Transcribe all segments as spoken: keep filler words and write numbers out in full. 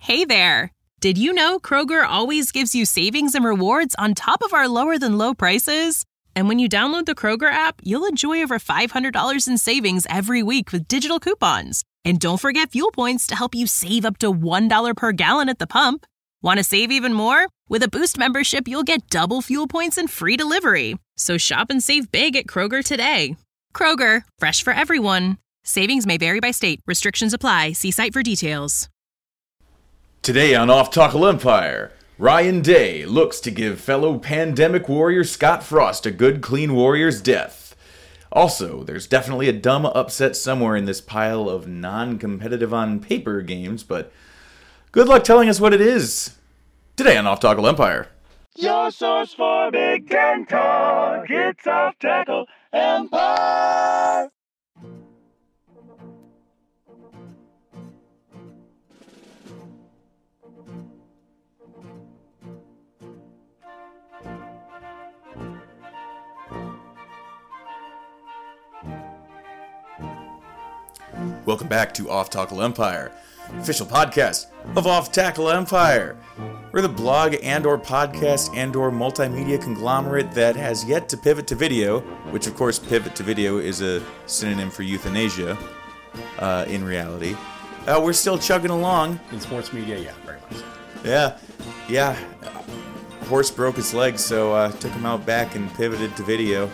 Hey there! Did you know Kroger always gives you savings and rewards on top of our lower-than-low prices? And when you download the Kroger app, you'll enjoy over five hundred dollars in savings every week with digital coupons. And don't forget fuel points to help you save up to one dollar per gallon at the pump. Want to save even more? With a Boost membership, you'll get double fuel points and free delivery. So shop and save big at Kroger today. Kroger, fresh for everyone. Savings may vary by state. Restrictions apply. See site for details. Today on Off Tackle Empire, Ryan Day looks to give fellow pandemic warrior Scott Frost a good, clean warrior's death. Also, there's definitely a dumb upset somewhere in this pile of non-competitive on paper games, but good luck telling us what it is. Today on Off Tackle Empire. Your source for Big Ten talk, it's Off Tackle Empire. Welcome back to Off Tackle Empire, official podcast of Off Tackle Empire. We're the blog and or podcast and or multimedia conglomerate that has yet to pivot to video, which of course pivot to video is a synonym for euthanasia uh, in reality. Uh, we're still chugging along. In sports media, yeah, very much. Yeah, yeah. Uh, horse broke its leg, so uh, took him out back and pivoted to video.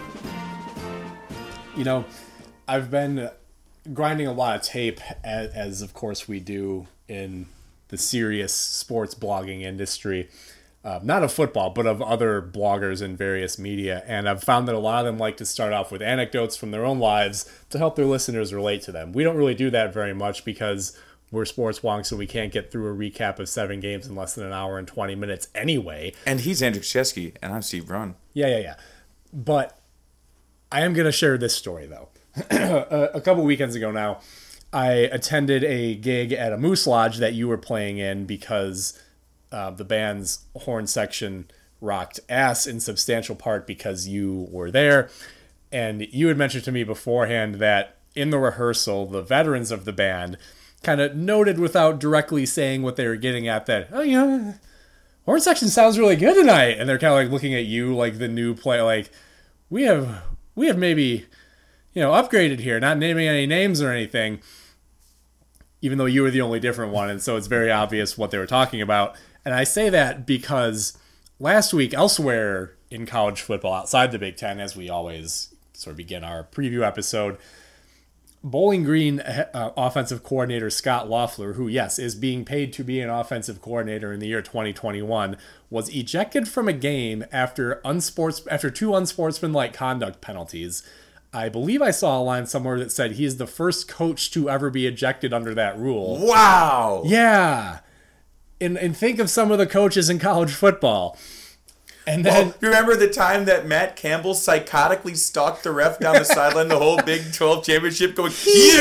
You know, I've been grinding a lot of tape, as, as of course we do in the serious sports blogging industry. Uh, not of football, but of other bloggers in various media. And I've found that a lot of them like to start off with anecdotes from their own lives to help their listeners relate to them. We don't really do that very much because we're sports wonks, so we can't get through a recap of seven games in less than an hour and twenty minutes anyway. And he's Andrew Krzyzewski, and I'm Steve Braun. Yeah, yeah, yeah. But I am going to share this story, though. a couple weekends ago now, I attended a gig at a Moose Lodge that you were playing in because uh, the band's horn section rocked ass in substantial part because you were there. And you had mentioned to me beforehand that in the rehearsal, the veterans of the band kind of noted without directly saying what they were getting at that, oh, yeah, horn section sounds really good tonight. And they're kind of like looking at you like the new player, like, we have, we have maybe, you know, upgraded here, not naming any names or anything, even though you were the only different one. And so it's very obvious what they were talking about. And I say that because last week, elsewhere in college football, outside the Big Ten, as we always sort of begin our preview episode, Bowling Green uh, offensive coordinator Scott Loeffler, who, yes, is being paid to be an offensive coordinator in the year twenty twenty-one, was ejected from a game after unsports after two unsportsmanlike conduct penalties. I believe I saw a line somewhere that said he is the first coach to ever be ejected under that rule. Wow! Yeah. And and think of some of the coaches in college football. And then well, remember the time that Matt Campbell psychotically stalked the ref down the sideline the whole Big twelve championship going,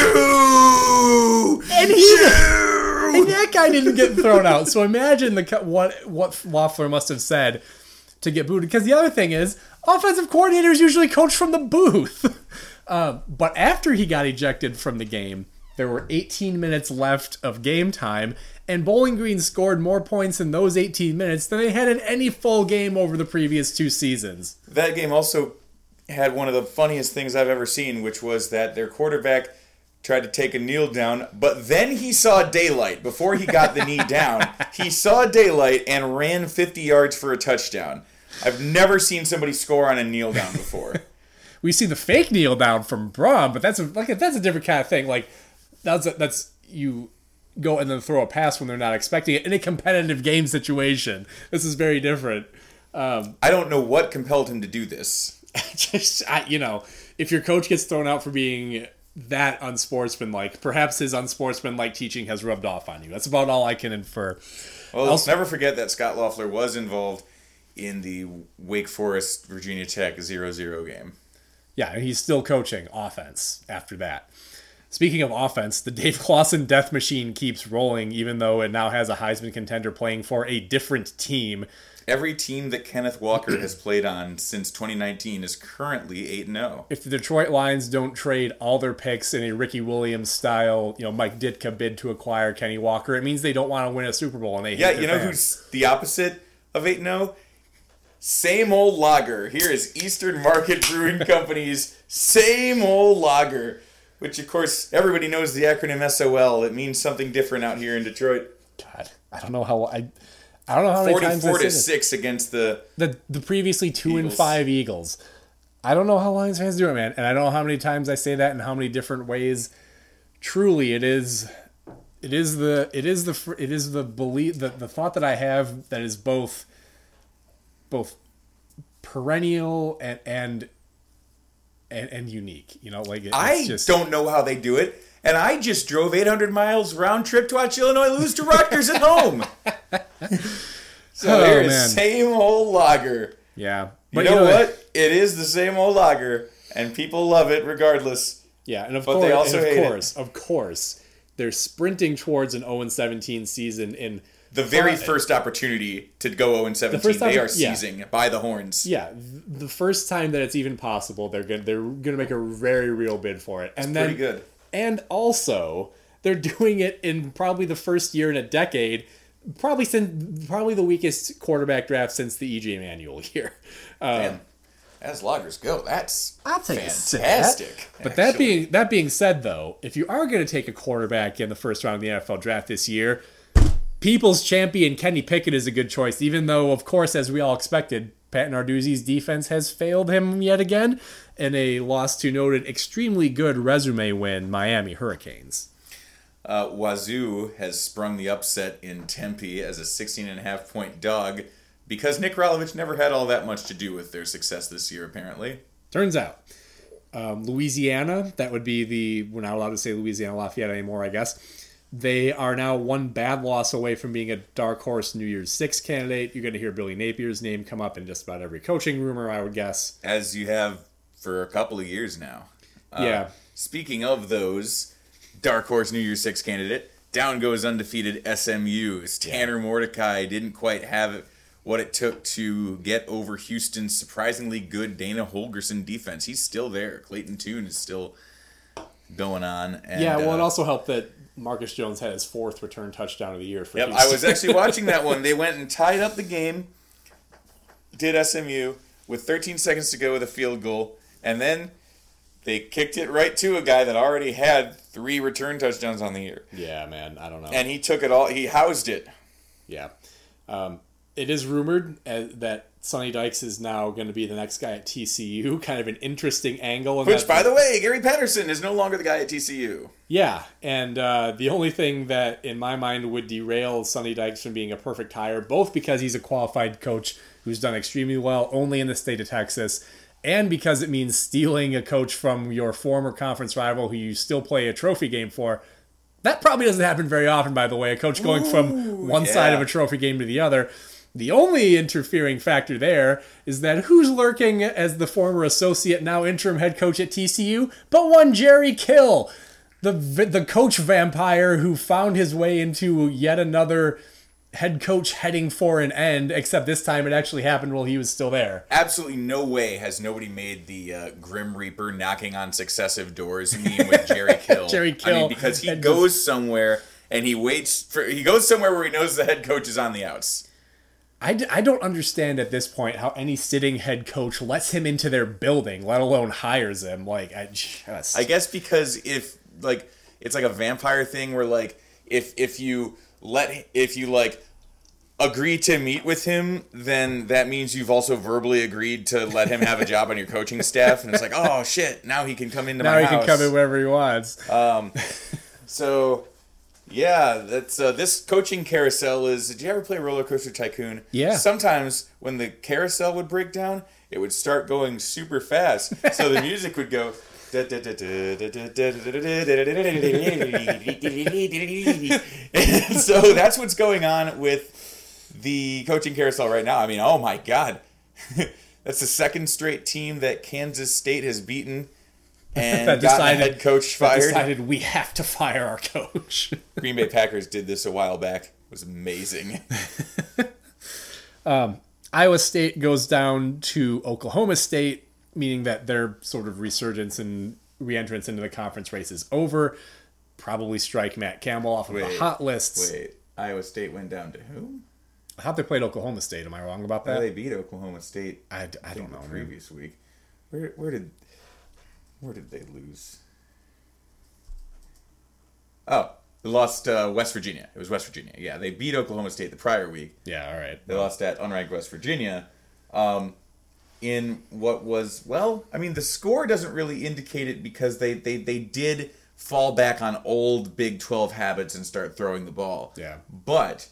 you! And he you! And that guy didn't get thrown out. So imagine the what what Loeffler must have said to get booted. Because the other thing is, offensive coordinators usually coach from the booth. uh, but after he got ejected from the game, there were eighteen minutes left of game time, and Bowling Green scored more points in those eighteen minutes than they had in any full game over the previous two seasons. That game also had one of the funniest things I've ever seen, which was that their quarterback tried to take a kneel down, but then he saw daylight. Before he got the knee down, he saw daylight and ran fifty yards for a touchdown. I've never seen somebody score on a kneel down before. We see the fake kneel down from Braun, but that's a, like that's a different kind of thing. Like that's a, that's you go and then throw a pass when they're not expecting it in a competitive game situation. This is very different. Um, I don't know what compelled him to do this. Just I, you know, if your coach gets thrown out for being that unsportsmanlike, perhaps his unsportsmanlike teaching has rubbed off on you. That's about all I can infer. Well, let's never forget that Scott Loeffler was involved in the Wake Forest Virginia Tech zero zero game. Yeah, and he's still coaching offense after that. Speaking of offense, the Dave Clawson death machine keeps rolling, even though it now has a Heisman contender playing for a different team. Every team that Kenneth Walker has played on since twenty nineteen is currently eight and oh. If the Detroit Lions don't trade all their picks in a Ricky Williams style, you know, Mike Ditka bid to acquire Kenny Walker, it means they don't want to win a Super Bowl and they hate Yeah, their you know fans. who's the opposite of eight and oh? Same old lager. Here is Eastern Market Brewing Company's same old lager, which of course everybody knows the acronym S O L. It means something different out here in Detroit. God, I don't know how I, I don't know how many times I forty-four to said it. six against the the the previously two and Eagles. five Eagles. I don't know how Lions fans do it, man, and I don't know how many times I say that and how many different ways. Truly, it is, it is the it is the fr- it is the belief the, the thought that I have that is both, both perennial and and and, and unique. You know, like it, I it's just, don't know how they do it, and I just drove eight hundred miles round trip to watch Illinois lose to Rutgers at home. So Oh, here's man. same old lager. yeah. You know what? It is the same old lager, and people love it regardless. Yeah, and of But course, they also and of hate it. course, of course, they're sprinting towards an oh and seventeen season in The very Uh, first opportunity to go oh and seventeen, first they oppor- are seizing by the horns. Yeah, th- the first time that it's even possible, they're gonna they're gonna make a very real bid for it, and then pretty good. And also, they're doing it in probably the first year in a decade, probably since probably the weakest quarterback draft since the E J Manuel year. Um, Man, as lagers go, that's I'll take a sip of that. fantastic. But that actually. being that being said, though, if you are going to take a quarterback in the first round of the N F L draft this year, People's champion Kenny Pickett is a good choice, even though, of course, as we all expected, Pat Narduzzi's defense has failed him yet again in a loss to noted extremely good resume win, Miami Hurricanes. Uh, Wazoo has sprung the upset in Tempe as a sixteen and a half point dog because Nick Rolovich never had all that much to do with their success this year, apparently. Turns out, um, Louisiana, that would be the, we're not allowed to say Louisiana Lafayette anymore, I guess. They are now one bad loss away from being a dark horse New Year's Six candidate. You're going to hear Billy Napier's name come up in just about every coaching rumor, I would guess. As you have for a couple of years now. Uh, Yeah. Speaking of those, dark horse New Year's Six candidate, down goes undefeated S M U's. Tanner Mordecai didn't quite have it, what it took to get over Houston's surprisingly good Dana Holgerson defense. He's still there. Clayton Tune is still going on. And, yeah, well, it uh, also helped that Marcus Jones had his fourth return touchdown of the year for Yep, Houston. I was actually watching that one. They went and tied up the game, did S M U, with thirteen seconds to go with a field goal, and then they kicked it right to a guy that already had three return touchdowns on the year. Yeah, man, I don't know. And he took it all, he housed it. Yeah. Um, it is rumored uh, that Sonny Dykes is now going to be the next guy at T C U. Kind of an interesting angle. in Which, that- by the way, Gary Patterson is no longer the guy at T C U. Yeah, and uh, the only thing that, in my mind, would derail Sonny Dykes from being a perfect hire, both because he's a qualified coach who's done extremely well only in the state of Texas, and because it means stealing a coach from your former conference rival who you still play a trophy game for. That probably doesn't happen very often, by the way, a coach going Ooh, from one yeah. side of a trophy game to the other. The only interfering factor there is that who's lurking as the former associate, now interim head coach at T C U, but one Jerry Kill, the the coach vampire who found his way into yet another head coach heading for an end, except this time it actually happened while he was still there. Absolutely no way has nobody made the uh, Grim Reaper knocking on successive doors meme with Jerry Kill. Jerry I Kill. mean, because he And goes somewhere and he waits for, he goes somewhere where he knows the head coach is on the outs. I, d- I don't understand at this point how any sitting head coach lets him into their building, let alone hires him. Like, I just... I guess because if like it's like a vampire thing where like if if you let if you like agree to meet with him, then that means you've also verbally agreed to let him have a job on your coaching staff, and it's like, oh shit, now he can come into now my he house. can come in wherever he wants. Um, so yeah, that's uh, this coaching carousel is. Did you ever play Roller Coaster Tycoon? Yeah. Sometimes when the carousel would break down, it would start going super fast, so the music would go. And so that's what's going on with the coaching carousel right now. I mean, oh my god, that's the second straight team that Kansas State has beaten and That got the decided- head coach that fired. decided we have to fire our coach. Green Bay Packers did this a while back. It was amazing. Iowa State goes down to Oklahoma State, meaning that their sort of resurgence and re-entrance into the conference race is over. Probably strike Matt Campbell off of Wait, the hot lists. Wait, Iowa State went down to who? I thought they played Oklahoma State. Am I wrong about Oh, that? they beat Oklahoma State. I, I don't the know. man. previous week. Where where did where did they lose? Oh, they lost uh, West Virginia. It was West Virginia. Yeah, they beat Oklahoma State the prior week. Yeah, all right. They lost at unranked West Virginia. Um, in what was, well, I mean, the score doesn't really indicate it because they, they, they did fall back on old Big twelve habits and start throwing the ball. Yeah. But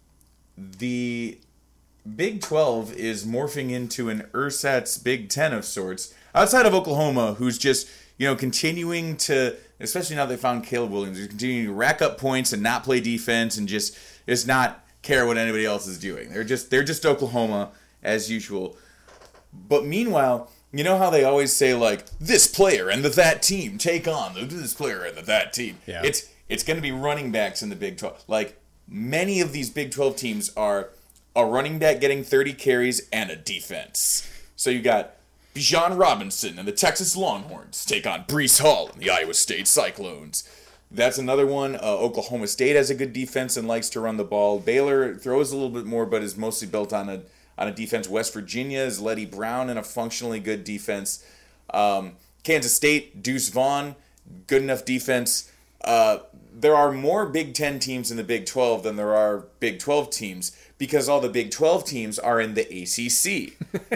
the Big twelve is morphing into an ersatz Big ten of sorts, outside of Oklahoma, who's just, you know, continuing to, especially now they found Caleb Williams, who's continuing to rack up points and not play defense and just is not care what anybody else is doing. They're just they're just Oklahoma as usual. But meanwhile, you know how they always say, like, this player and the that team take on the this player and the that team. Yeah. It's it's going to be running backs in the Big twelve. Like, many of these Big twelve teams are a running back getting thirty carries and a defense. So you got Bijan Robinson and the Texas Longhorns take on Breece Hall and the Iowa State Cyclones. That's another one. Uh, Oklahoma State has a good defense and likes to run the ball. Baylor throws a little bit more, but is mostly built on a on a defense. West Virginia is Letty Brown and a functionally good defense. Um, Kansas State, Deuce Vaughn, good enough defense. Uh, there are more Big Ten teams in the Big twelve than there are Big twelve teams because all the Big twelve teams are in the A C C.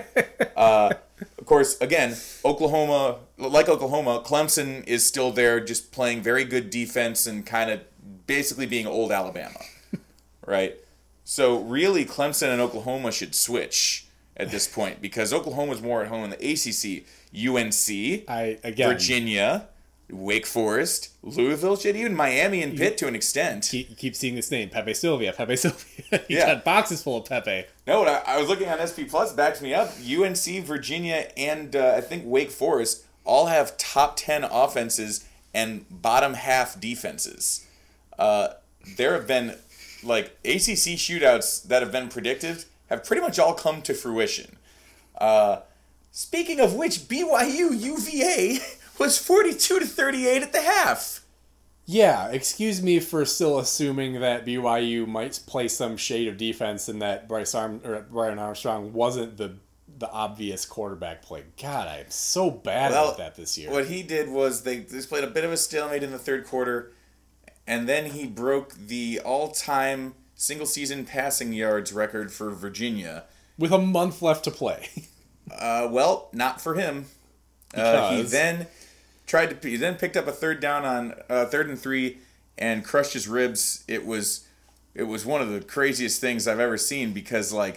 uh, of course, again, Oklahoma, like Oklahoma, Clemson is still there just playing very good defense and kind of basically being old Alabama, right? So really, Clemson and Oklahoma should switch at this point because Oklahoma's more at home in the A C C. U N C, I again Virginia, Wake Forest, Louisville, shit, even Miami and Pitt to an extent. keep, keep seeing this name, Pepe Sylvia, Pepe Sylvia. You Yeah. got boxes full of Pepe. No, I, I was looking on S P Plus, backs me up. U N C, Virginia, and uh, I think Wake Forest all have top ten offenses and bottom half defenses. Uh, there have been, like, A C C shootouts that have been predicted have pretty much all come to fruition. Uh, speaking of which, B Y U U V A was forty-two to thirty-eight at the half. Yeah, excuse me for still assuming that B Y U might play some shade of defense and that Bryce Arm or Brian Armstrong wasn't the the obvious quarterback play. God, I'm so bad Well, at that this year. What he did was they just played a bit of a stalemate in the third quarter, and then he broke the all-time single-season passing yards record for Virginia. With a month left to play. Uh, well, not for him. Uh, he Because? then tried to. He then picked up a third down on uh, third and three, and crushed his ribs. It was, it was one of the craziest things I've ever seen because like.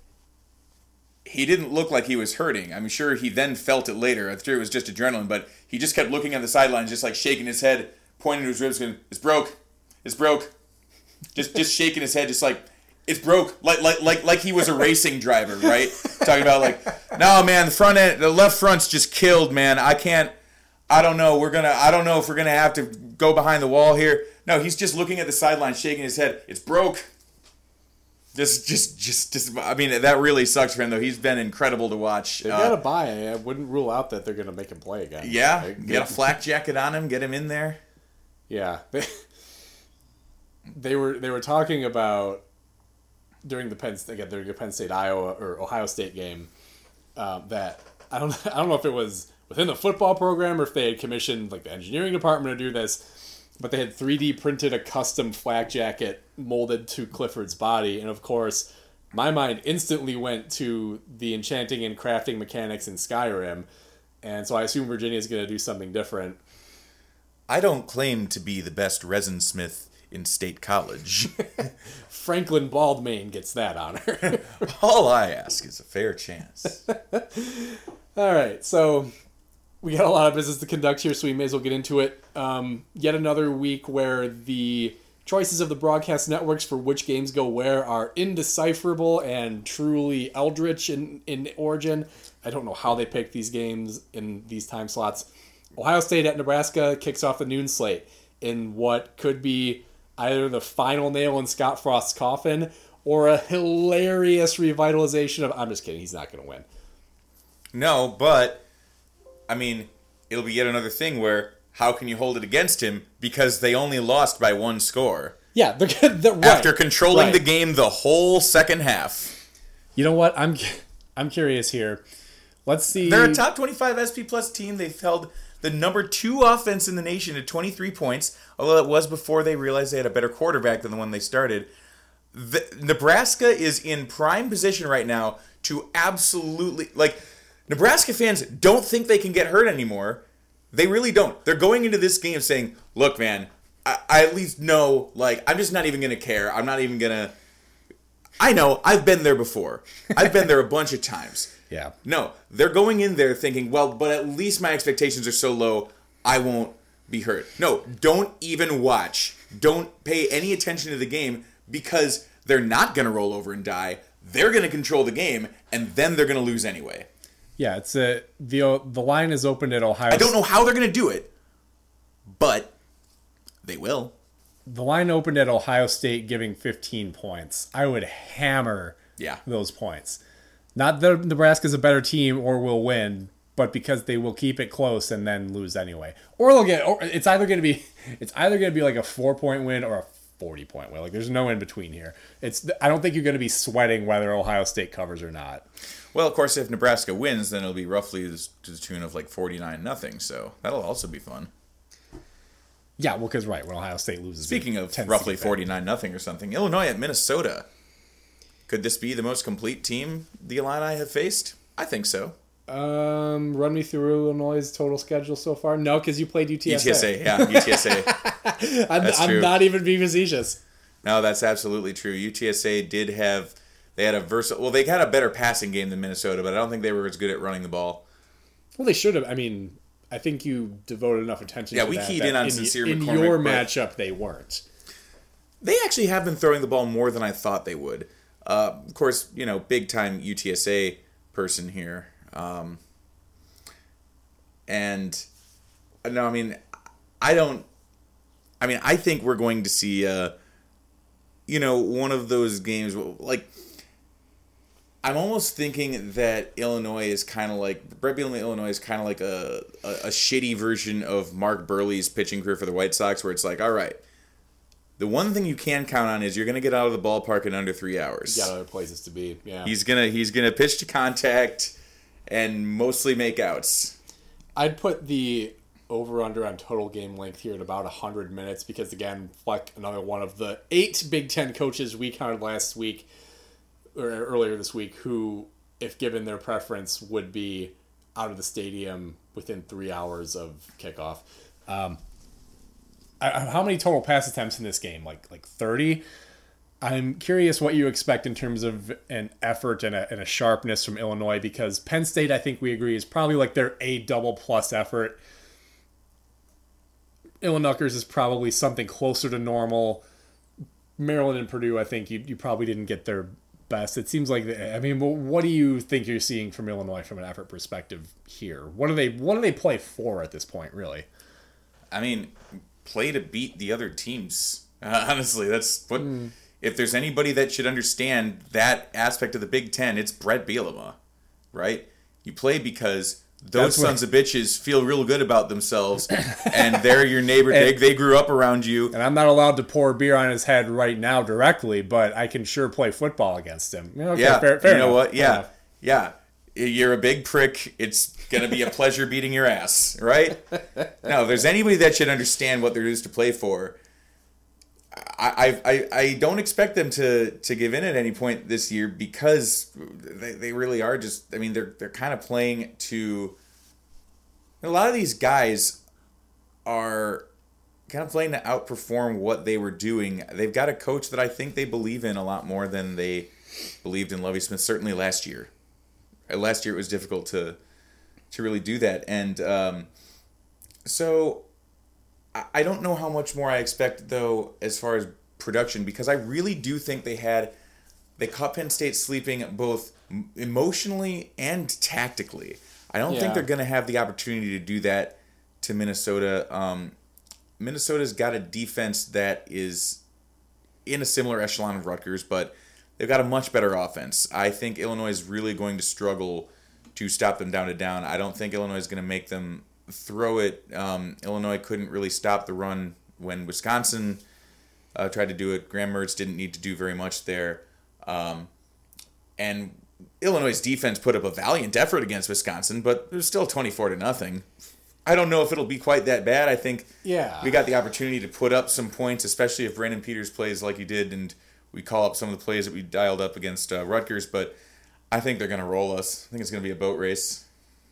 He didn't look like he was hurting. I'm sure he then felt it later. I'm sure it was just adrenaline, but he just kept looking at the sidelines, just like shaking his head, pointing to his ribs, going, "It's broke, it's broke," just just shaking his head, just like it's broke, like like like like he was a racing driver, right? Talking about like, no man, the front end, the left front's just killed, man. I can't. I don't know. We're gonna. I don't know if we're gonna have to go behind the wall here. No, he's just looking at the sideline, shaking his head. It's broke. Just, just, just, just. I mean, that really sucks for him, though. He's been incredible to watch. They Uh, gotta buy it. I wouldn't rule out that they're gonna make him play again. yeah, Like, get a flak jacket on him, get him in there. Yeah. They, they were they were talking about during the Penn again during the Penn State Iowa or Ohio State game um, that I don't I don't know if it was within the football program or if they had commissioned like the engineering department to do this, but they had three D printed a custom flak jacket molded to Clifford's body, and of course my mind instantly went to the enchanting and crafting mechanics in Skyrim, and so I assume Virginia is going to do something different. I don't claim to be the best resin smith in State College. Franklin Baldmain gets that honor. All I ask is a fair chance. All right, so we got a lot of business to conduct here, so we may as well get into it. Um, yet another week where the choices of the broadcast networks for which games go where are indecipherable and truly eldritch in, in origin. I don't know how they pick these games in these time slots. Ohio State at Nebraska kicks off the noon slate in what could be either the final nail in Scott Frost's coffin or a hilarious revitalization of... I'm just kidding. He's not going to win. No, but, I mean, it'll be yet another thing where how can you hold it against him because they only lost by one score. Yeah, they're, they're right, after controlling right. the game the whole second half. You know what? I'm I'm curious here. Let's see. They're a top twenty-five S P Plus team. They've held the number two offense in the nation at twenty-three points, although it was before they realized they had a better quarterback than the one they started. The, Nebraska is in prime position right now to absolutely... Like, Nebraska fans don't think they can get hurt anymore. They really don't. They're going into this game saying, look, man, I, I at least know, like, I'm just not even going to care. I'm not even going to... I know. I've been there before. I've been there a bunch of times. Yeah. No, they're going in there thinking, well, but at least my expectations are so low, I won't be hurt. No, don't even watch. Don't pay any attention to the game because they're not going to roll over and die. They're going to control the game, and then they're going to lose anyway. Yeah, it's a the the line is opened at Ohio. I don't know how they're going to do it, but they will. The line opened at Ohio State giving fifteen points. I would hammer yeah. those points. Not that Nebraska's a better team or will win, but because they will keep it close and then lose anyway. Or they'll get. Or it's either going to be. It's either going to be like a four point win or a forty point win. Like there's no in between here. It's. I don't think you're going to be sweating whether Ohio State covers or not. Well, of course, if Nebraska wins, then it'll be roughly to the tune of like forty-nine nothing. So that'll also be fun. Yeah, well, because right when Ohio State loses. Speaking of roughly forty-nine nothing or something, Illinois at Minnesota. Could this be the most complete team the Illini have faced? I think so. Um, run me through Illinois' total schedule so far. No, because you played U T S A. U T S A, yeah, U T S A. I'm, That's I'm true. not even being facetious. No, that's absolutely true. U T S A did have, they had a versatile, well, they had a better passing game than Minnesota, but I don't think they were as good at running the ball. Well, they should have. I mean, I think you devoted enough attention yeah, to we that. keyed that in on in, Sincere in McCormick. your matchup, they weren't. They actually have been throwing the ball more than I thought they would. Uh, of course, you know, big-time U T S A person here. Um, and, no, I mean, I don't, I mean, I think we're going to see, uh, you know, one of those games, like, I'm almost thinking that Illinois is kind of like, Brett Bielema, Illinois is kind of like a, a, a shitty version of Mark Burley's pitching career for the White Sox, where it's like, all right, the one thing you can count on is you're going to get out of the ballpark in under three hours. You got other places to be, yeah. He's gonna he's gonna pitch to contact and mostly make outs. I'd put the over-under on total game length here at about one hundred minutes because, again, like another one of the eight Big Ten coaches we counted last week, or earlier this week, who, if given their preference, would be out of the stadium within three hours of kickoff. Um, I, how many total pass attempts in this game? Like like thirty? I'm curious what you expect in terms of an effort and a, and a sharpness from Illinois, because Penn State, I think we agree, is probably like their A double plus effort. Illinois is probably something closer to normal. Maryland and Purdue, I think you, you probably didn't get their best. It seems like, I mean, what do you think you're seeing from Illinois from an effort perspective here? What do they what do they play for at this point, really? I mean, play to beat the other teams. Uh, honestly, that's what. Mm. If there's anybody that should understand that aspect of the Big Ten, it's Brett Bielema, right? You play because those That's sons what... of bitches feel real good about themselves, and they're your neighbor. and, they, they grew up around you. And I'm not allowed to pour beer on his head right now directly, but I can sure play football against him. Okay, yeah, fair, fair you know enough. what? Yeah, yeah. You're a big prick. It's going to be a pleasure beating your ass, right? Now, if there's anybody that should understand what there is to play for, I, I I don't expect them to, to give in at any point this year because they, they really are just, I mean, they're they're kind of playing to, a lot of these guys are kind of playing to outperform what they were doing. They've got a coach that I think they believe in a lot more than they believed in Lovie Smith, certainly last year. Last year it was difficult to to really do that. And um, so I don't know how much more I expect, though, as far as production, because I really do think they had, they caught Penn State sleeping both emotionally and tactically. I don't yeah. think they're going to have the opportunity to do that to Minnesota. Um, Minnesota's got a defense that is in a similar echelon of Rutgers, but they've got a much better offense. I think Illinois is really going to struggle to stop them down to down. I don't think Illinois is going to make them throw it. Um, Illinois couldn't really stop the run when Wisconsin uh, tried to do it. Graham Mertz didn't need to do very much there. Um, and Illinois' defense put up a valiant effort against Wisconsin, but it was still twenty-four to nothing. I don't know if it'll be quite that bad. I think Yeah. we got the opportunity to put up some points, especially if Brandon Peters plays like he did, and we call up some of the plays that we dialed up against uh, Rutgers. But I think they're going to roll us. I think it's going to be a boat race.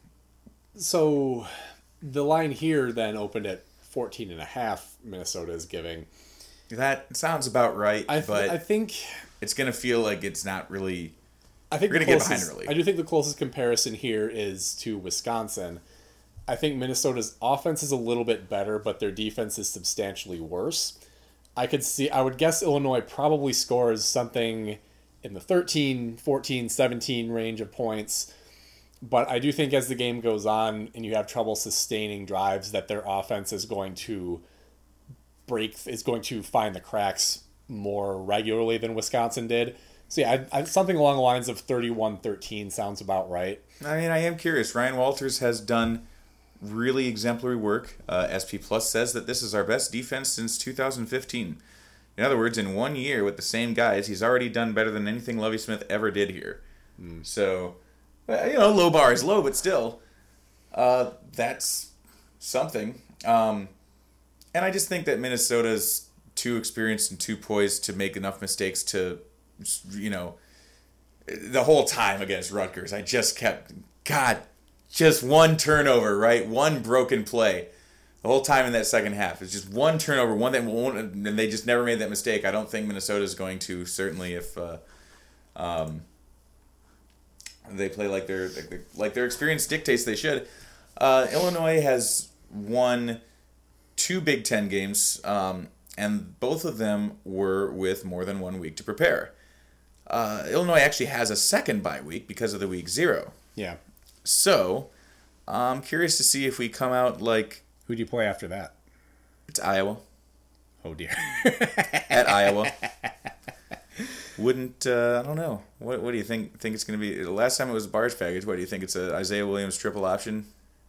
So the line here then opened at fourteen and a half. Minnesota is giving. That sounds about right, I, th- but I think it's going to feel like it's not really... I think We're the gonna get closest- behind early. I do think the closest comparison here is to Wisconsin. I think Minnesota's offense is a little bit better, but their defense is substantially worse. I could see, I would guess Illinois probably scores something in the thirteen, fourteen, seventeen range of points. But I do think as the game goes on and you have trouble sustaining drives, that their offense is going to break, is going to find the cracks more regularly than Wisconsin did. So yeah, I, I, something along the lines of thirty-one thirteen sounds about right. I mean, I am curious. Ryan Walters has done really exemplary work. Uh, S P Plus says that this is our best defense since two thousand fifteen. In other words, in one year with the same guys, he's already done better than anything Lovie Smith ever did here. Mm. So, you know, low bar is low, but still, uh, that's something. Um, and I just think that Minnesota's too experienced and too poised to make enough mistakes to, you know, the whole time against Rutgers, I just kept, God, just one turnover, right? One broken play. The whole time in that second half. It's just one turnover, one that won't, and they just never made that mistake. I don't think Minnesota's going to, certainly if uh, um, they play like their like their experience dictates they should. Uh, Illinois has won two Big Ten games, um, and both of them were with more than one week to prepare. Uh, Illinois actually has a second bye week because of the week zero. Yeah. So, I'm curious to see if we come out like... Who do you play after that? It's Iowa. Oh, dear. At Iowa. Wouldn't, uh, I don't know. What What do you think Think it's going to be? The last time it was Barge Package. What do you think? It's a Isaiah Williams triple option?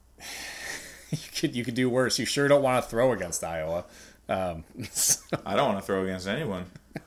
you could you could do worse. You sure don't want to throw against Iowa. Um, so. I don't want to throw against anyone.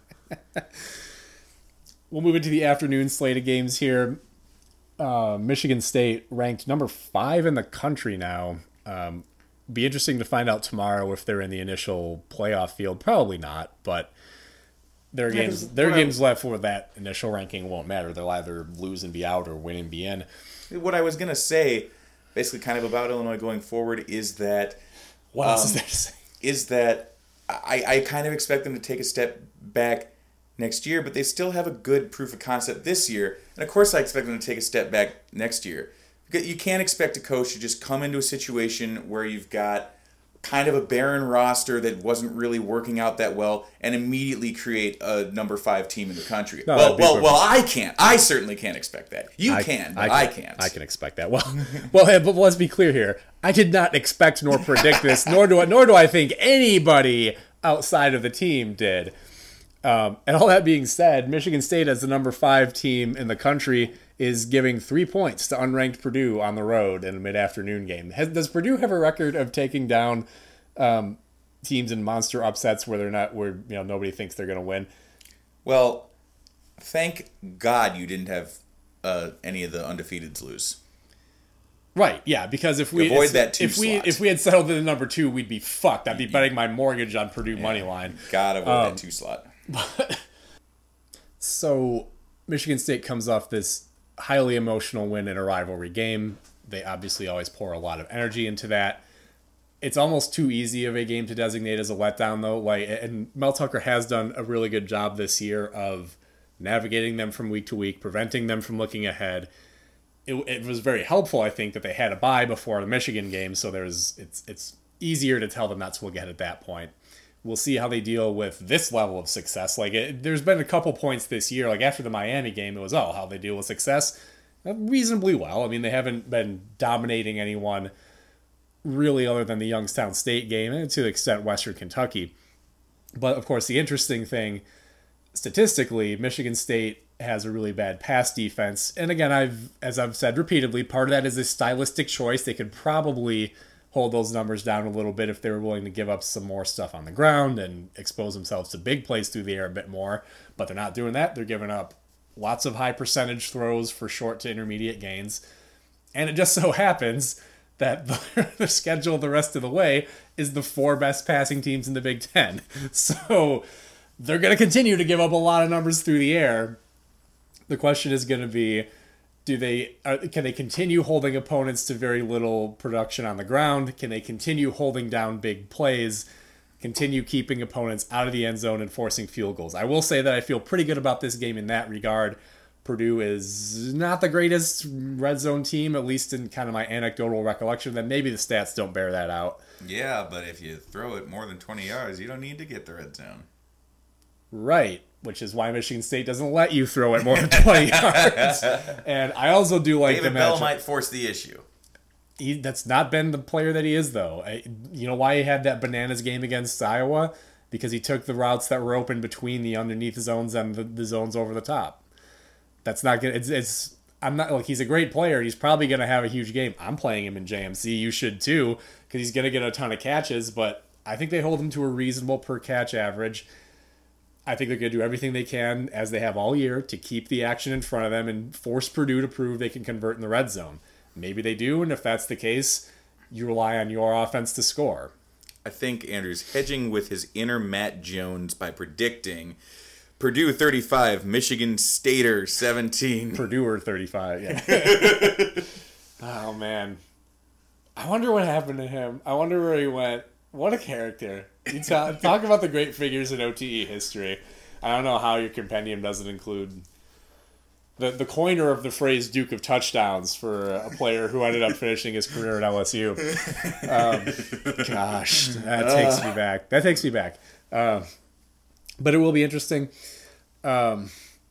We'll move into the afternoon slate of games here. Uh, Michigan State ranked number five in the country now. Um, be interesting to find out tomorrow if they're in the initial playoff field. Probably not, but their Yeah, games 'cause their what I- games left for that initial ranking won't matter. They'll either lose and be out or win and be in. What I was going to say, basically kind of about Illinois going forward, is that... What else um, is there to say? Is that I, I kind of expect them to take a step back next year, but they still have a good proof of concept this year. And of course I expect them to take a step back next year. You can't expect a coach to just come into a situation where you've got kind of a barren roster that wasn't really working out that well and immediately create a number five team in the country. No, well, that'd be well, perfect. well, I can't. I certainly can't expect that. You I, can, but I, can't. I can expect that. Well, well, hey, but let's be clear here. I did not expect nor predict this, nor do I, nor do I think anybody outside of the team did. Um, and all that being said, Michigan State, as the number five team in the country, is giving three points to unranked Purdue on the road in a mid-afternoon game. Has, does Purdue have a record of taking down um, teams in monster upsets where they're not, where you know nobody thinks they're going to win? Well, thank God you didn't have uh, any of the undefeateds lose. Right, yeah, because if we Avoid that two if we slot. if we had settled in the number two, we'd be fucked. I'd be betting my mortgage on Purdue money line. God avoid Um, that two slot. So Michigan State comes off this highly emotional win in a rivalry game. They obviously always pour a lot of energy into that. It's almost too easy of a game to designate as a letdown, though. Like, and Mel Tucker has done a really good job this year of navigating them from week to week, preventing them from looking ahead. It, it was very helpful, I think, that they had a bye before the Michigan game, so there's it's it's easier to tell them not to look ahead at that point. We'll see how they deal with this level of success. Like, it, there's been a couple points this year, like after the Miami game, it was, oh, how they deal with success. Uh, reasonably well. I mean, they haven't been dominating anyone really, other than the Youngstown State game and to the extent Western Kentucky. But of course, the interesting thing, statistically, Michigan State has a really bad pass defense. And again, I've as I've said repeatedly, part of that is a stylistic choice. They could probably hold those numbers down a little bit if they were willing to give up some more stuff on the ground and expose themselves to big plays through the air a bit more. But they're not doing that. They're giving up lots of high percentage throws for short to intermediate gains. And it just so happens that the, the schedule the rest of the way is the four best passing teams in the Big Ten. So they're going to continue to give up a lot of numbers through the air. The question is going to be, do they uh, can they continue holding opponents to very little production on the ground? Can they continue holding down big plays? Continue keeping opponents out of the end zone and forcing field goals? I will say that I feel pretty good about this game in that regard. Purdue is not the greatest red zone team, at least in kind of my anecdotal recollection. Then maybe the stats don't bear that out. Yeah, but if you throw it more than twenty yards, you don't need to get the red zone. Right, which is why Michigan State doesn't let you throw it more than twenty yards. And I also do like David the Bell matchup. might force the issue. He, that's not been the player that he is, though. I, you know why he had that bananas game against Iowa? Because he took the routes that were open between the underneath zones and the, the zones over the top. That's not good. It's, it's I'm not like he's a great player. He's probably going to have a huge game. I'm playing him in J M C. You should too, because he's going to get a ton of catches. But I think they hold him to a reasonable per catch average. I think they're going to do everything they can, as they have all year, to keep the action in front of them and force Purdue to prove they can convert in the red zone. Maybe they do, and if that's the case, you rely on your offense to score. I think Andrew's hedging with his inner Matt Jones by predicting Purdue thirty-five, Michigan Stater seventeen. Purdue or thirty-five, yeah. Oh, man. I wonder what happened to him. I wonder where he went. What a character. You talk, talk about the great figures in O T E history. I don't know how your compendium doesn't include the the coiner of the phrase Duke of Touchdowns for a player who ended up finishing his career at L S U. Um, gosh, that takes me back. That takes me back. Um, but it will be interesting. Um,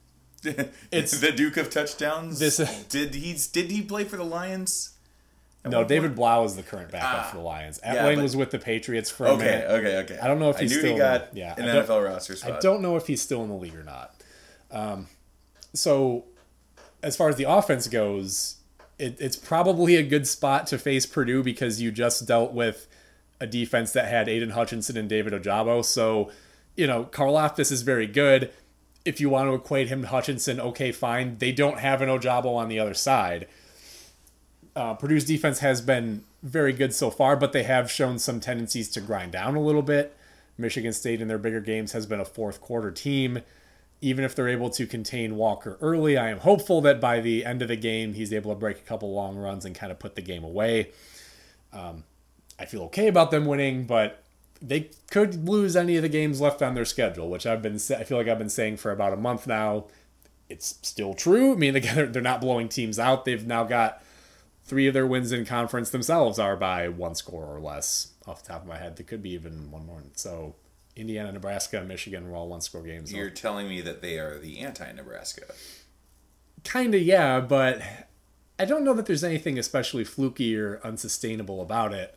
it's the Duke of Touchdowns. This, uh, did he did he play for the Lions? No, David Blau is the current backup ah, for the Lions. Etling yeah, was with the Patriots for a okay, minute. Okay, okay, okay. I don't know if he's I knew still he got in the, yeah, an N F L roster spot. I don't know if he's still in the league or not. Um, so, as far as the offense goes, it, it's probably a good spot to face Purdue because you just dealt with a defense that had Aiden Hutchinson and David Ojabo. So, you know, Karlaftis is very good. If you want to equate him to Hutchinson, okay, fine. They don't have an Ojabo on the other side. Uh, Purdue's defense has been very good so far, but they have shown some tendencies to grind down a little bit. Michigan State in their bigger games has been a fourth quarter team. Even if they're able to contain Walker early, I am hopeful that by the end of the game, he's able to break a couple long runs and kind of put the game away. Um, I feel okay about them winning, but they could lose any of the games left on their schedule, which I've been I feel like I've been saying for about a month now. It's still true. I mean, they're not blowing teams out. They've now got three of their wins in conference themselves are by one score or less. Off the top of my head, there could be even one more. So Indiana, Nebraska, and Michigan were all one-score games. You're so. telling me that they are the anti-Nebraska. Kind of, yeah, but I don't know that there's anything especially fluky or unsustainable about it.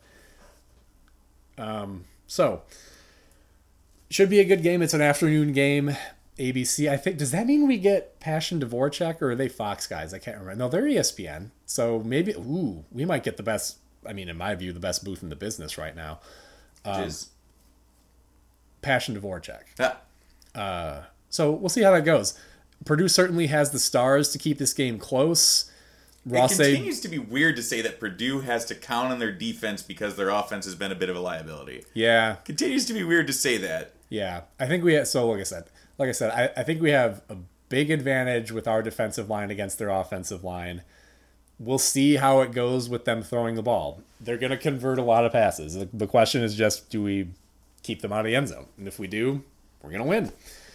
Um, so, should be a good game. It's an afternoon game. A B C, I think. Does that mean we get Passion Dvorak, or are they Fox guys? I can't remember. No, they're E S P N. So maybe, ooh, we might get the best, I mean, in my view, the best booth in the business right now. Um, Which is? Passion Dvorak. Ah. Uh, so we'll see how that goes. Purdue certainly has the stars to keep this game close. Ross it continues to be weird to say that Purdue has to count on their defense because their offense has been a bit of a liability. Yeah. Continues to be weird to say that. Yeah. I think we have, so like I said, like I said, I, I think we have a big advantage with our defensive line against their offensive line. We'll see how it goes with them throwing the ball. They're going to convert a lot of passes. The, the question is just, do we keep them out of the end zone? And if we do, we're going to win.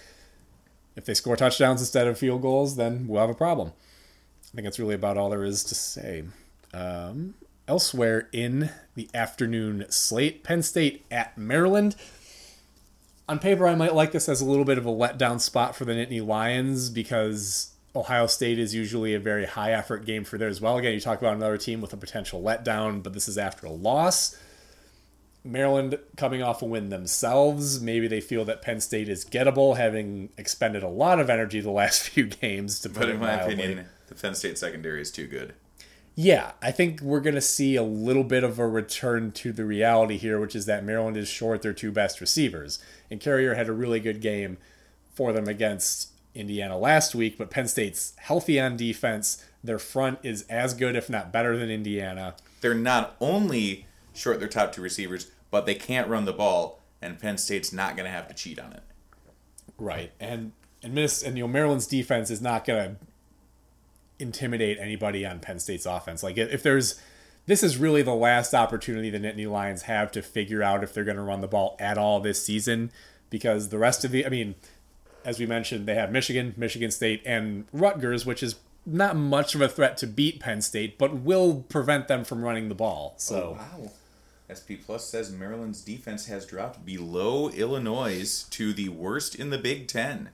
If they score touchdowns instead of field goals, then we'll have a problem. I think that's really about all there is to say. Um, elsewhere in the afternoon slate, Penn State at Maryland. On paper, I might like this as a little bit of a letdown spot for the Nittany Lions because Ohio State is usually a very high effort game for there as well. Again, you talk about another team with a potential letdown, but this is after a loss. Maryland coming off a win themselves. Maybe they feel that Penn State is gettable, having expended a lot of energy the last few games. To put But it in my mildly. opinion, the Penn State secondary is too good. Yeah, I think we're going to see a little bit of a return to the reality here, which is that Maryland is short their two best receivers. And Carrier had a really good game for them against Indiana last week, but Penn State's healthy on defense. Their front is as good, if not better, than Indiana. They're not only short their top two receivers, but they can't run the ball, and Penn State's not going to have to cheat on it. Right. And and, Miss, and you know Maryland's defense is not going to intimidate anybody on Penn State's offense. Like, if there's, this is really the last opportunity the Nittany Lions have to figure out if they're going to run the ball at all this season, because the rest of the, I mean, as we mentioned, they have Michigan, Michigan State, and Rutgers, which is not much of a threat to beat Penn State, but will prevent them from running the ball. So, oh, wow. S P Plus says Maryland's defense has dropped below Illinois' to the worst in the Big Ten.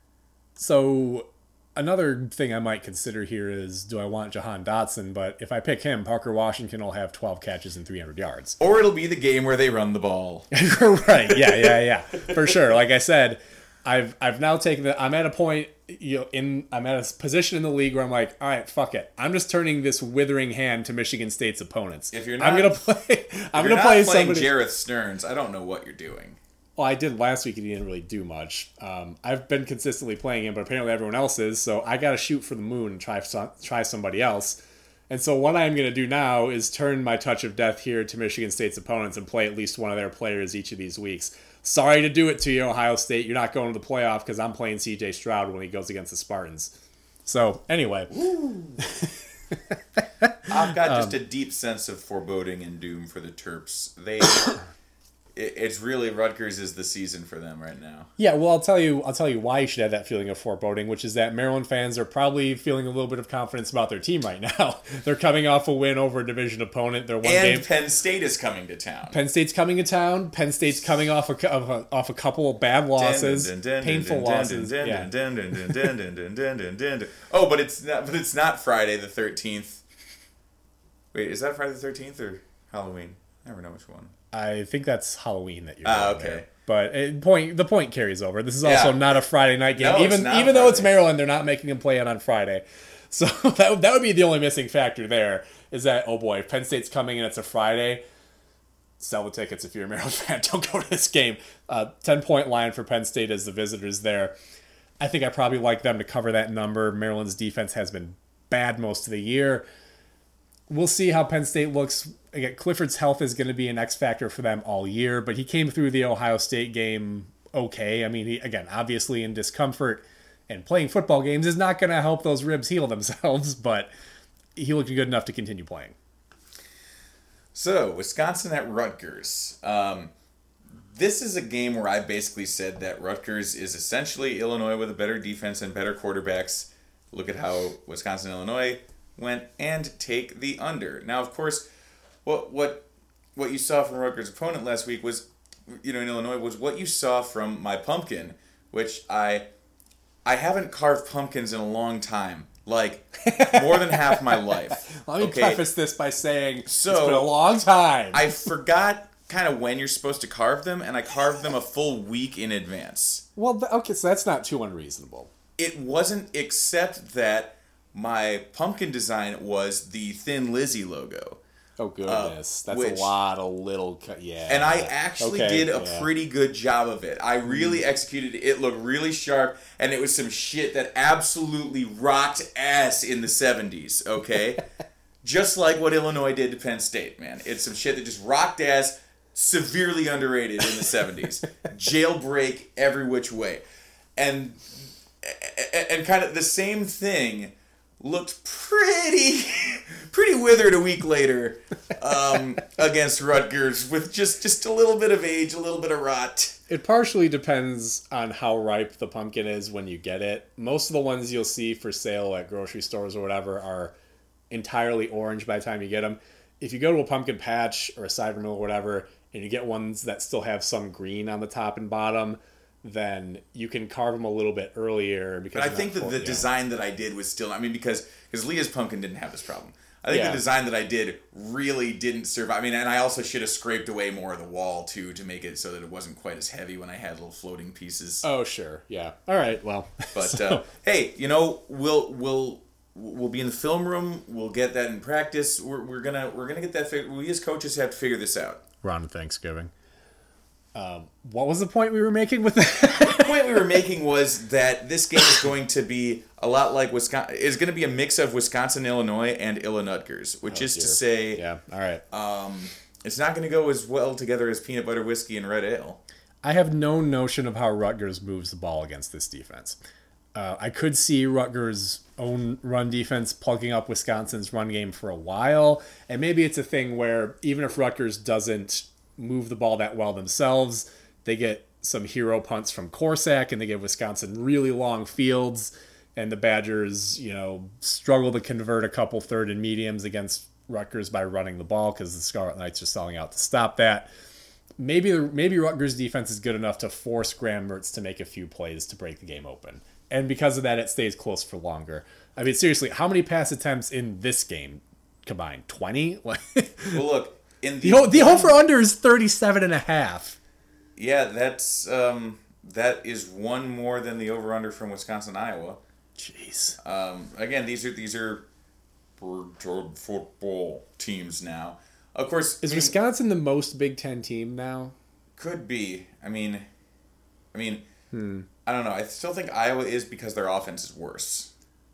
So another thing I might consider here is, do I want Jahan Dotson? But if I pick him, Parker Washington will have twelve catches and three hundred yards. Or it'll be the game where they run the ball. Right, yeah, yeah, yeah. For sure. Like I said, I've I've now taken the, I'm at a point, you know, in I'm at a position in the league where I'm like, all right, fuck it. I'm just turning this withering hand to Michigan State's opponents. If you're not, I'm gonna play I'm if gonna you're play not playing somebody. Jareth Stearns, I don't know what you're doing. Well, I did last week and he didn't really do much. Um, I've been consistently playing him, but apparently everyone else is, so I got to shoot for the moon and try some, try somebody else. And so what I'm going to do now is turn my touch of death here to Michigan State's opponents and play at least one of their players each of these weeks. Sorry to do it to you, Ohio State. You're not going to the playoff because I'm playing C J Stroud when he goes against the Spartans. So, anyway. I've got just a deep sense of foreboding and doom for the Terps. They... It's really Rutgers is the season for them right now. Yeah, well, I'll tell you, I'll tell you why you should have that feeling of foreboding, which is that Maryland fans are probably feeling a little bit of confidence about their team right now. They're coming off a win over a division opponent. They're one and game. Penn State is coming to town. Penn State's coming to town. Penn State's coming off a, of a off a couple of bad losses, painful losses. Yeah. Oh, but it's not. But it's not Friday the thirteenth. Wait, is that Friday the thirteenth or Halloween? I never know which one. I think that's Halloween that you're. Ah, doing okay. there. But it, point the point carries over. This is also Yeah. not a Friday night game. No, it's even not even though it's Friday. Maryland, they're not making them play it on Friday. So that that would be the only missing factor there. Is that, oh boy, if Penn State's coming and it's a Friday, sell the tickets if you're a Maryland fan. Don't go to this game. Uh, ten point line for Penn State as the visitors there. I think I probably like them to cover that number. Maryland's defense has been bad most of the year. We'll see how Penn State looks. Again, Clifford's health is going to be an X factor for them all year, but he came through the Ohio State game okay. I mean, he, again, obviously in discomfort, and playing football games is not going to help those ribs heal themselves, but he looked good enough to continue playing. So, Wisconsin at Rutgers. Um, this is a game where I basically said that Rutgers is essentially Illinois with a better defense and better quarterbacks. Look at how Wisconsin and Illinois went, and take the under. Now, of course, what what what you saw from Rutgers' opponent last week was, you know, in Illinois, was what you saw from my pumpkin, which I I haven't carved pumpkins in a long time, like more than half my life. Let me okay? preface this by saying So, it's been a long time. I forgot kind of when you're supposed to carve them, and I carved them a full week in advance. well, th- okay, so that's not too unreasonable. It wasn't, except that my pumpkin design was the Thin Lizzy logo. Oh, goodness. That's which- a lot of little... cu- Yeah. And I actually Okay, did a yeah. pretty good job of it. I really executed it. It looked really sharp, and it was some shit that absolutely rocked ass in the seventies, okay? Just like what Illinois did to Penn State, man. It's some shit that just rocked ass, severely underrated in the seventies. Jailbreak every which way. And and kind of the same thing looked pretty pretty withered a week later um, against Rutgers with just, just a little bit of age, a little bit of rot. It partially depends on how ripe the pumpkin is when you get it. Most of the ones you'll see for sale at grocery stores or whatever are entirely orange by the time you get them. If you go to a pumpkin patch or a cider mill or whatever, and you get ones that still have some green on the top and bottom, then you can carve them a little bit earlier. Because But I think that for, the yeah. design that I did was still, I mean, because because Leah's pumpkin didn't have this problem. I think Yeah. the design that I did really didn't survive. I mean, and I also should have scraped away more of the wall, too, to make it so that it wasn't quite as heavy when I had little floating pieces. Oh, sure. Yeah. All right. Well. But, so, uh, hey, you know, we'll we'll we'll be in the film room. We'll get that in practice. We're, we're gonna we're gonna get that figured. We as coaches have to figure this out. around Thanksgiving. Um, what was the point we were making with that? The point we were making was that this game is going to be a lot like Wisconsin. It's going to be a mix of Wisconsin, Illinois, and Illinois, which Oh, is to dear. say, Yeah. All right. um, it's not going to go as well together as peanut butter whiskey and red ale. I have no notion of how Rutgers moves the ball against this defense. Uh, I could see Rutgers' own run defense plugging up Wisconsin's run game for a while, and maybe it's a thing where even if Rutgers doesn't move the ball that well themselves, they get some hero punts from Corsack, and they give Wisconsin really long fields, and the Badgers, you know, struggle to convert a couple third and mediums against Rutgers by running the ball because the Scarlet Knights are selling out to stop that. Maybe maybe Rutgers' defense is good enough to force Graham Mertz to make a few plays to break the game open. And because of that, it stays close for longer. I mean, seriously, how many pass attempts in this game combined? twenty? Well, look, in the... the, the over-under is thirty-seven and a half. Yeah, that's, um, that is one more than the over-under from Wisconsin, Iowa. Jeez. Um, again, these are, these are Big football teams now. Of course... Is I mean, Wisconsin the most Big Ten team now? Could be. I mean, I mean, Hmm. I don't know. I still think Iowa is because their offense is worse.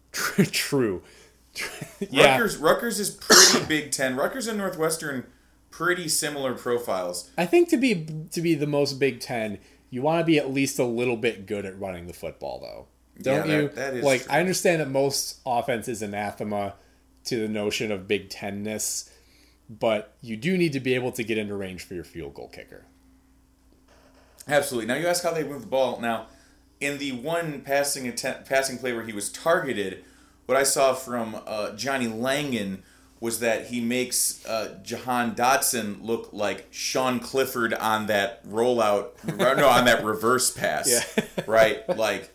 True. Yeah. Rutgers, Rutgers is pretty Big Ten. Rutgers and Northwestern, pretty similar profiles. I think to be to be the most Big Ten, you want to be at least a little bit good at running the football, though. Don't Yeah, that- you? that is like, true. I understand that most offense is anathema to the notion of Big Ten-ness, but you do need to be able to get into range for your field goal kicker. Absolutely. Now you ask how they move the ball. Now, in the one passing attempt, passing play where he was targeted, what I saw from uh, Johnny Langan was that he makes uh, Jahan Dotson look like Sean Clifford on that rollout, no, on that reverse pass, Yeah. right? Like,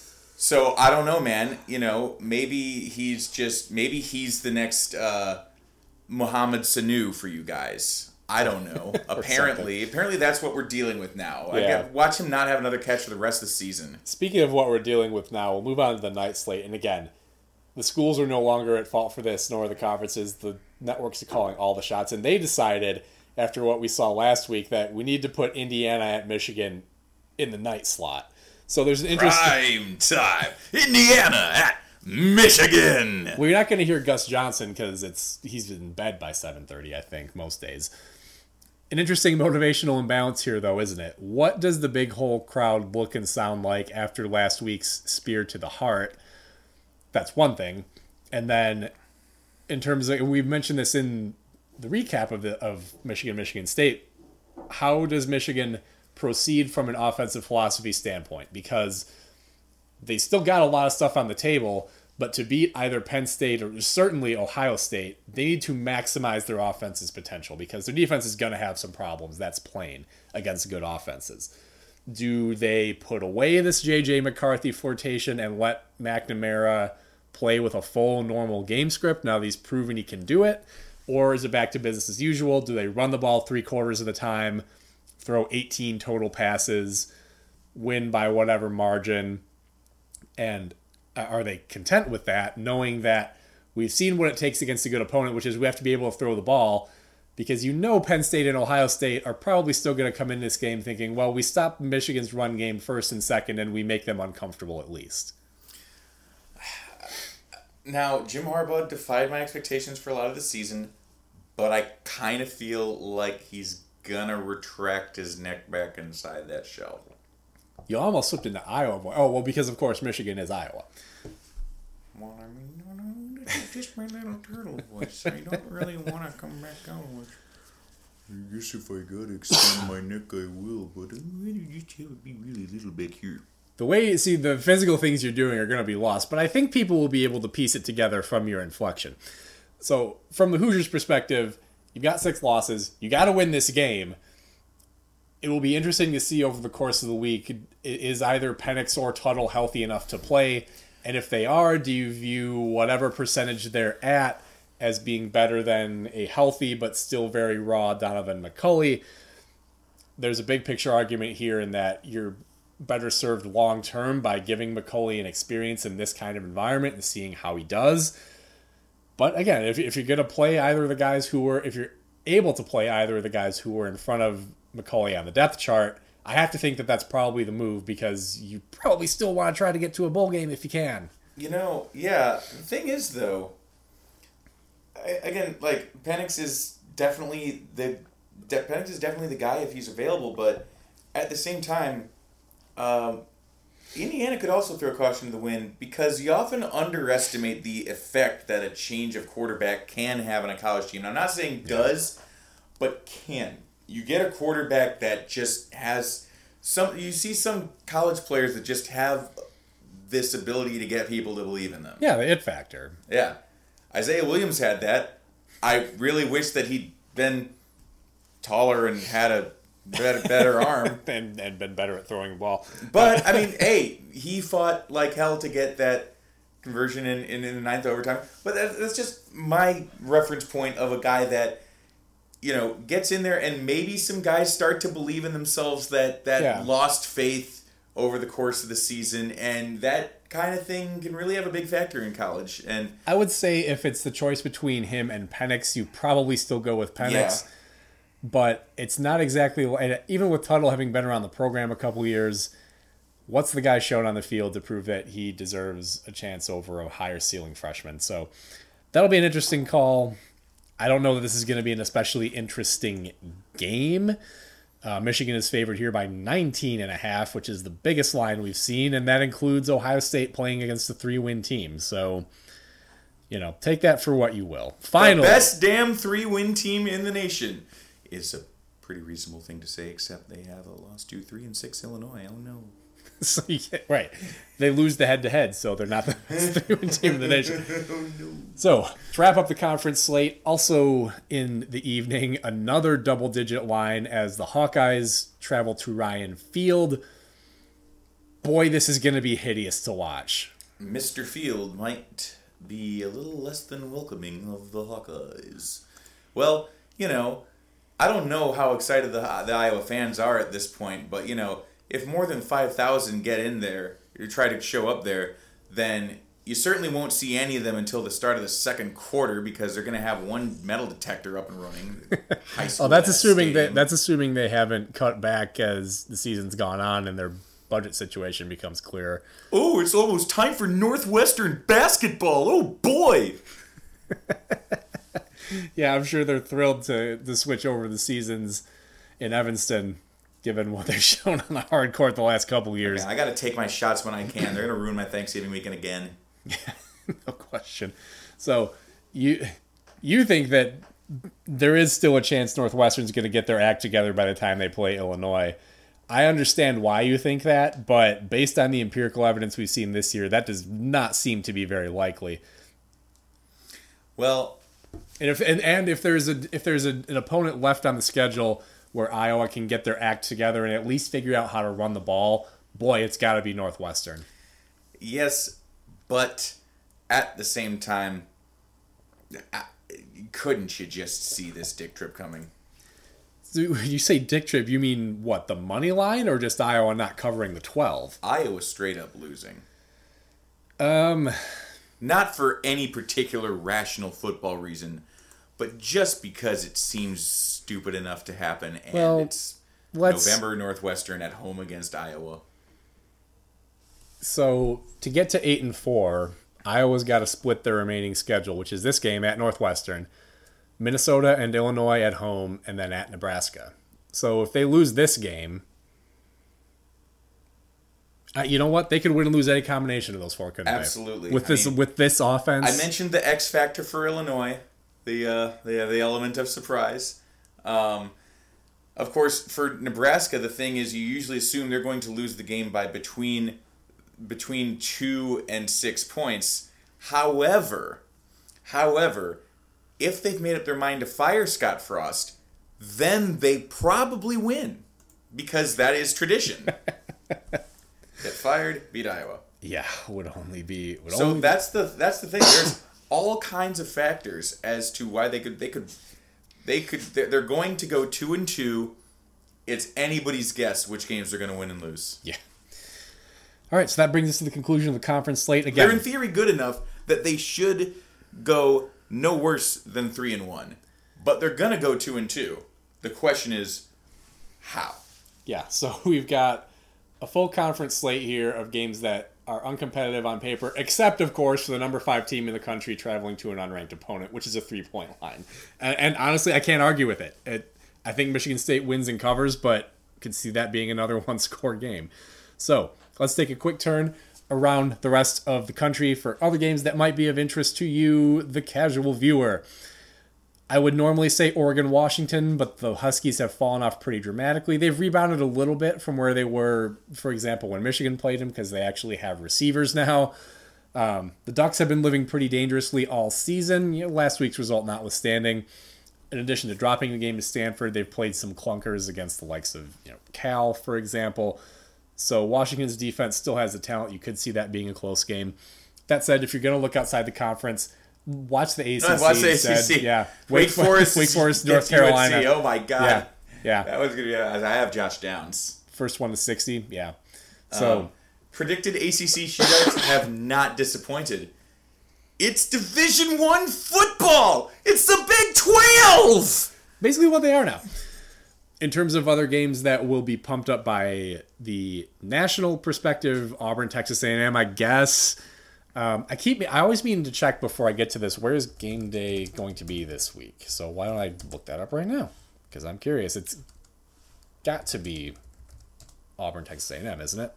so I don't know, man. You know, maybe he's just maybe he's the next uh, Mohamed Sanu for you guys. I don't know. apparently, apparently that's what we're dealing with now. I Yeah. get, watch him not have another catch for the rest of the season. Speaking of what we're dealing with now, we'll move on to the night slate. And again, the schools are no longer at fault for this, nor the conferences. The networks are calling all the shots. And they decided, after what we saw last week, that we need to put Indiana at Michigan in the night slot. So there's an interesting... Prime time, Indiana at Michigan. Well, you're not going to hear Gus Johnson because it's he's in bed by seven thirty, I think, most days. An interesting motivational imbalance here, though, isn't it? What does the big hole crowd look and sound like after last week's spear to the heart? That's one thing. And then, in terms of, we've mentioned this in the recap of the of Michigan, Michigan State, how does Michigan proceed from an offensive philosophy standpoint? Because they still got a lot of stuff on the table, but to beat either Penn State or certainly Ohio State, they need to maximize their offense's potential because their defense is going to have some problems. That's plain against good offenses. Do they put away this J J McCarthy flirtation and let McNamara play with a full normal game script now that he's proven he can do it? Or is it back to business as usual? Do they run the ball three quarters of the time, throw eighteen total passes, win by whatever margin? And are they content with that, knowing that we've seen what it takes against a good opponent, which is we have to be able to throw the ball, because you know Penn State and Ohio State are probably still going to come in this game thinking, well, we stop Michigan's run game first and second, and we make them uncomfortable at least. Now, Jim Harbaugh defied my expectations for a lot of the season, but I kind of feel like he's going to retract his neck back inside that shell. You almost slipped into Iowa. Boy. Oh, well, because, of course, Michigan is Iowa. Well, I mean, no, no, it's just my little turtle voice. I don't really want to come back out with... I guess if I gotta extend my neck, I will, but I'm going to just have it be really little back here. The way, see, the physical things you're doing are going to be lost, but I think people will be able to piece it together from your inflection. So, from the Hoosiers' perspective, you've got six losses. You got to win this game. it will be interesting to see over the course of the week, is either Penix or Tuttle healthy enough to play? And if they are, do you view whatever percentage they're at as being better than a healthy but still very raw Donovan McCulley? There's a big picture argument here in that you're better served long term by giving McCulley an experience in this kind of environment and seeing how he does. But again, if, if you're going to play either of the guys who were, if you're able to play either of the guys who were in front of McCulley on the depth chart, I have to think that that's probably the move, because you probably still want to try to get to a bowl game if you can. You know, yeah. The thing is, though, I, again, like, Penix is definitely the De- Penix is definitely the guy if he's available, but at the same time, um, Indiana could also throw caution to the wind, because you often underestimate the effect that a change of quarterback can have on a college team. Now, I'm not saying does, but can. You get a quarterback that just has some. You see some college players that just have this ability to get people to believe in them. Yeah, the it factor. Yeah. Isaiah Williams had that. I really wish that he'd been taller and had a better, better arm. and, and been better at throwing the ball. But, I mean, hey, he fought like hell to get that conversion in, in, in the ninth overtime. But that, that's just my reference point of a guy that, you know, gets in there, and maybe some guys start to believe in themselves that, that Yeah. lost faith over the course of the season, and that kind of thing can really have a big factor in college. And I would say if it's the choice between him and Penix, you probably still go with Penix. Yeah. But it's not exactly, and even with Tuttle having been around the program a couple years, what's the guy shown on the field to prove that he deserves a chance over a higher ceiling freshman? So that'll be an interesting call. I don't know that this is going to be an especially interesting game. Uh, Michigan is favored here by nineteen and a half, which is the biggest line we've seen, and that includes Ohio State playing against a three-win team. So, you know, take that for what you will. Finally, the best damn three-win team in the nation is a pretty reasonable thing to say, except they have a lost two, three, and six Illinois. Oh no. So you get, right, they lose the head-to-head, so they're not the best three-win team in the nation. So to wrap up the conference slate, also in the evening, another double-digit line as the Hawkeyes travel to Ryan Field. Boy, this is going to be hideous to watch. Mister Field might be a little less than welcoming of the Hawkeyes. Well, you know, I don't know how excited the the Iowa fans are at this point, but, you know, if more than five thousand get in there, or try to show up there, then you certainly won't see any of them until the start of the second quarter, because they're going to have one metal detector up and running. High school Oh, that's ass assuming stadium. that that's assuming they haven't cut back as the season's gone on and their budget situation becomes clearer. Oh, it's almost time for Northwestern basketball. Oh, boy. Yeah, I'm sure they're thrilled to, to switch over the seasons in Evanston, given what they've shown on the hard court the last couple of years. Yeah, I got to take my shots when I can. They're going to ruin my Thanksgiving weekend again. No question. So you you think that there is still a chance Northwestern's going to get their act together by the time they play Illinois. I understand why you think that, but based on the empirical evidence we've seen this year, that does not seem to be very likely. Well, And if and, and if there's a if there's a, an opponent left on the schedule where Iowa can get their act together and at least figure out how to run the ball, boy, it's got to be Northwestern. yes, but at the same time, I- couldn't you just see this dick trip coming? So when you say dick trip, you mean what, the money line, or just Iowa not covering the twelve? Iowa straight up losing. Um, Not for any particular rational football reason, but just because it seems stupid enough to happen, and Well, it's let's- November Northwestern at home against Iowa. so to get to eight and four, Iowa's got to split their remaining schedule, which is this game at Northwestern, Minnesota and Illinois at home, and then at Nebraska. So if they lose this game, uh, you know what? They could win and lose any combination of those four, couldn't Absolutely. they? With I this mean, with this offense. I mentioned the X factor for Illinois, the uh, the the element of surprise. Um, of course, for Nebraska, the thing is you usually assume they're going to lose the game by between between two and six points. However, however, if they've made up their mind to fire Scott Frost, then they probably win. Because that is tradition. Get fired, beat Iowa. Yeah, would only be. Would So only that's the that's the thing. There's all kinds of factors as to why they could they could they could they're they're going to go two and two. It's anybody's guess which games they're going to win and lose. Yeah. All right, so that brings us to the conclusion of the conference slate again. They're in theory good enough that they should go no worse than three and one, but they're going to go two and two. The question is, how? Yeah, so we've got a full conference slate here of games that are uncompetitive on paper, except, of course, for the number five team in the country traveling to an unranked opponent, which is a three-point line. And, and honestly, I can't argue with it. it. I think Michigan State wins and covers, but could see that being another one-score game. So let's take a quick turn around the rest of the country for other games that might be of interest to you, the casual viewer. I would normally say Oregon-Washington, but the Huskies have fallen off pretty dramatically. They've rebounded a little bit from where they were, for example, when Michigan played them, because they actually have receivers now. Um, the Ducks have been living pretty dangerously all season, you know, last week's result notwithstanding. In addition to dropping the game to Stanford, they've played some clunkers against the likes of, you know, Cal, for example. So Washington's defense still has the talent. You could see that being a close game. That said, if you're going to look outside the conference, watch the A C C. No, watch the A C C. Instead. Yeah, Wake, Wake Forest, Wake Forest, North Carolina. U N C. Oh my God. Yeah, yeah. That was gonna be. I have Josh Downs. First one to sixty. Yeah. So um, predicted A C C shootouts have not disappointed. It's Division One football. It's the Big Twelve. Basically, what they are now. In terms of other games that will be pumped up by the national perspective, Auburn, Texas A and M, I guess. Um, I keep I always mean to check before I get to this. Where is game day going to be this week? So why don't I look that up right now? Because I'm curious. It's got to be Auburn, Texas A and M, isn't it?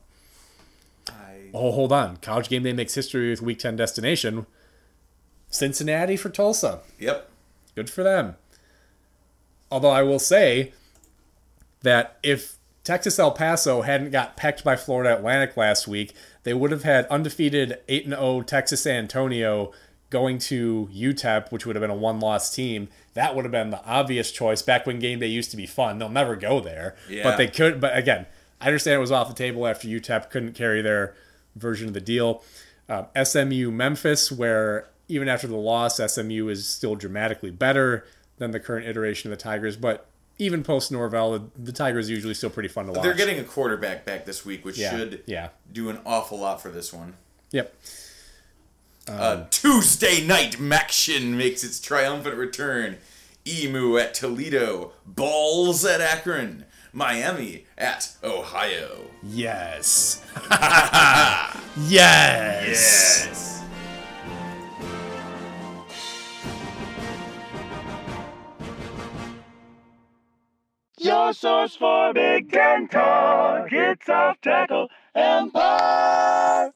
I... Oh, hold on. College game day makes history with Week ten destination. Cincinnati for Tulsa. Yep. Good for them. Although I will say that if Texas El Paso hadn't got pecked by Florida Atlantic last week, they would have had undefeated eight and oh Texas San Antonio going to U T E P, which would have been a one-loss team. That would have been the obvious choice back when game day used to be fun. They'll never go there. Yeah. But they could. But again, I understand it was off the table after U T E P couldn't carry their version of the deal. Um, S M U Memphis, where even after the loss, S M U is still dramatically better than the current iteration of the Tigers. But even post Norvell, the, the Tigers are usually still pretty fun to watch. They're getting a quarterback back this week, which Yeah, should yeah. do an awful lot for this one. Yep. uh, Tuesday night Maction makes its triumphant return. Emu at Toledo, Balls at Akron, Miami at Ohio. Yes. yes. Yes. Your source for Big Ten talk. It's Off Tackle Empire.